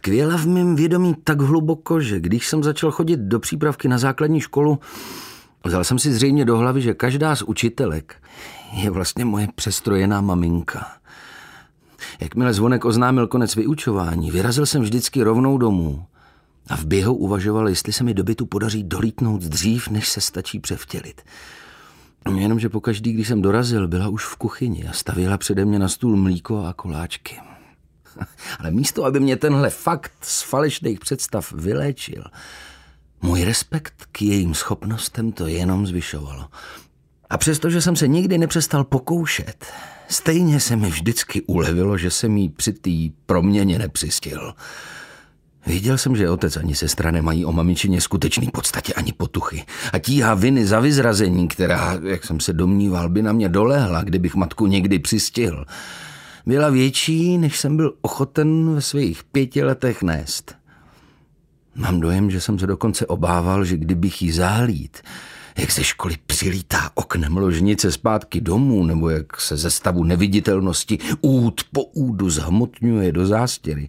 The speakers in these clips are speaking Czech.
tkvěla v mém vědomí tak hluboko, že když jsem začal chodit do přípravky na základní školu, vzal jsem si zřejmě do hlavy, že každá z učitelek je vlastně moje přestrojená maminka. Jakmile zvonek oznámil konec vyučování, vyrazil jsem vždycky rovnou domů a v běhu uvažoval, jestli se mi do bytu podaří dolítnout dřív, než se stačí převtělit. Jenomže pokaždý, když jsem dorazil, byla už v kuchyni a stavěla přede mě na stůl mlíko a koláčky. Ale místo, aby mě tenhle fakt z falešných představ vyléčil, můj respekt k jejím schopnostem to jenom zvyšovalo. A přestože jsem se nikdy nepřestal pokoušet, stejně se mi vždycky ulevilo, že jsem jí při té proměně nepřistihl. Věděl jsem, že otec ani sestra nemají o mamičině skutečný podstatě ani potuchy. A tíha viny za vyzrazení, která, jak jsem se domníval, by na mě dolehla, kdybych matku někdy přistihl, byla větší, než jsem byl ochoten ve svých 5 letech nést. Mám dojem, že jsem se dokonce obával, že kdybych jí zahlídl, jak ze školy přilítá oknem ložnice zpátky domů, nebo jak se ze stavu neviditelnosti út po údu zhmotňuje do zástěry,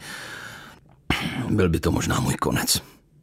byl by to možná můj konec.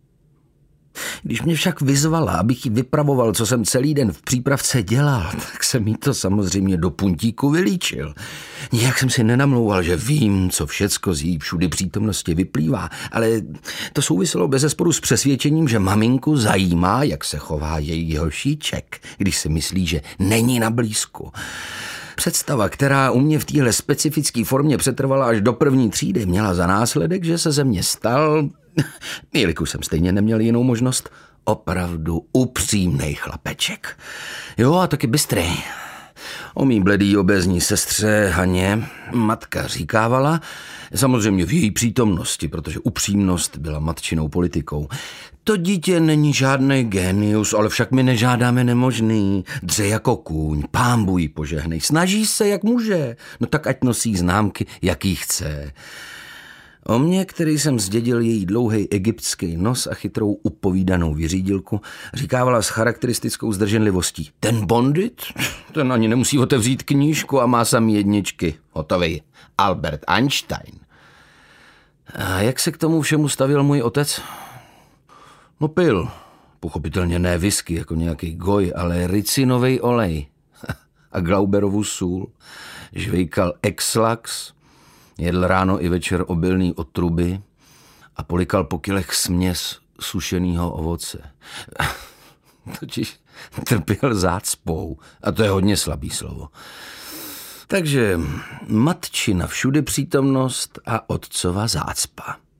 Když mě však vyzvala, abych jí vypravoval, co jsem celý den v přípravce dělal, tak jsem jí to samozřejmě do puntíku vylíčil. Nijak jsem si nenamlouval, že vím, co všecko z její všudy přítomnosti vyplývá, ale to souviselo bezesporu s přesvědčením, že maminku zajímá, jak se chová její hošíček, když si myslí, že není na blízku. Představa, která u mě v téhle specifické formě přetrvala až do 1. třídy, měla za následek, že se ze mě stal, jelikož jsem stejně neměl jinou možnost, opravdu upřímnej chlapeček. Jo, a taky bystrý. O mý bledý obézní sestře Haně matka říkávala, samozřejmě v její přítomnosti, protože upřímnost byla matčinou politikou. To dítě není žádný génius, ale však my nežádáme nemožný. Dře jako kůň, pánbu jí požehnej, snaží se, jak může. No tak ať nosí známky, jaký chce. O mě, který jsem zdědil její dlouhý egyptský nos a chytrou upovídanou vyřídilku, říkávala s charakteristickou zdrženlivostí. Ten Bondit? Ten ani nemusí otevřít knížku a má samý jedničky. Hotovej. Albert Einstein. A jak se k tomu všemu stavil můj otec? No pil. Pochopitelně ne whisky jako nějaký goj, ale ricinovej olej. A Glauberovu sůl. Žvejkal Ex-Lax. Jedl ráno i večer obilný otruby a polikal po kilech směs sušenýho ovoce. Totiž trpěl zácpou a to je hodně slabý slovo. Takže matčina všudy přítomnost a otcova zácpa.